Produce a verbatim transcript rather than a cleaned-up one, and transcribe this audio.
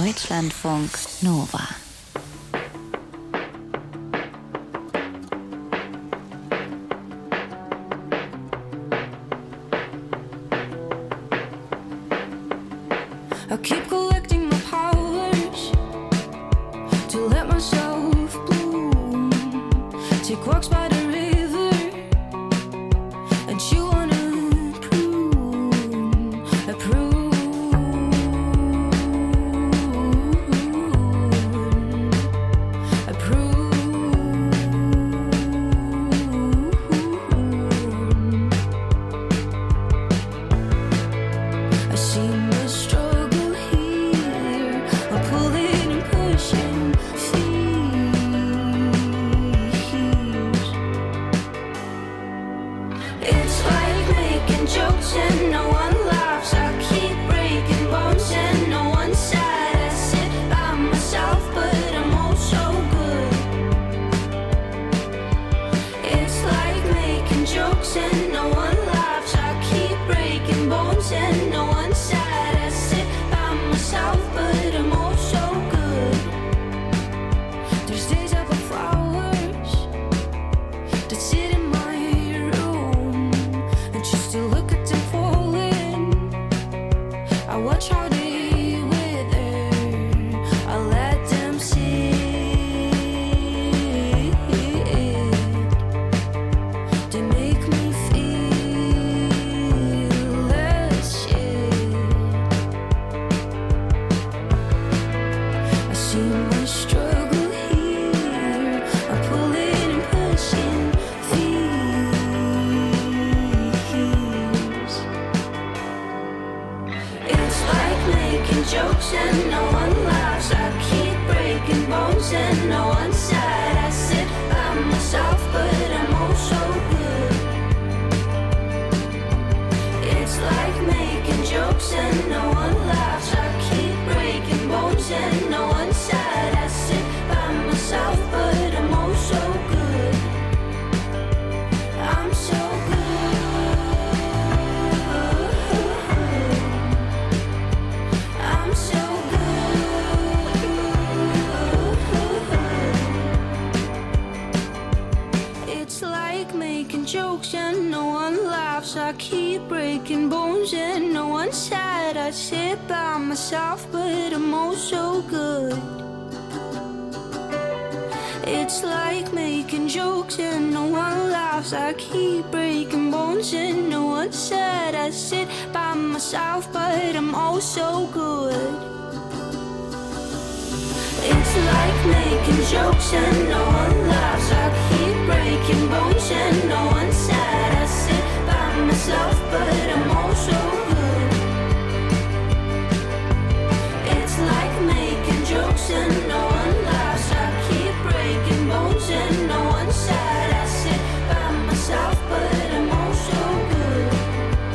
Deutschlandfunk Nova. I keep collecting my powers to let myself bloom. Take walks by the river and chew on a prune, a prune, a prune. I see my struggle here, I'm pulling and pushing fears. It's like making jokes and no one laughs. I keep breaking bones and no one's sad. I sit by myself but I'm oh so good. It's like making jokes and no one laughs. I keep breaking bones and no one's sad. I sit by myself but I'm oh so good. There's days I buy flowers that sit in my room and just to look at them falling. I watch how they wither, I let them sit. They make me feel less shit. I see my struggle here, I'm pulling and pushing fears. It's like making jokes and no one laughs. I keep breaking bones and no one's sad. I sit by myself but I'm oh so good. It's like making jokes and no one laughs. I keep breaking bones and no one's sad. I sit by myself but I'm oh so good. I'm so good. I'm so good. It's like making jokes and no one laughs. I keep breaking bones and no one's sad. I sit by myself but I'm oh so good. It's like making jokes and no one laughs. I keep breaking bones and no one's sad. I sit by myself but I'm oh so good. It's like making jokes and no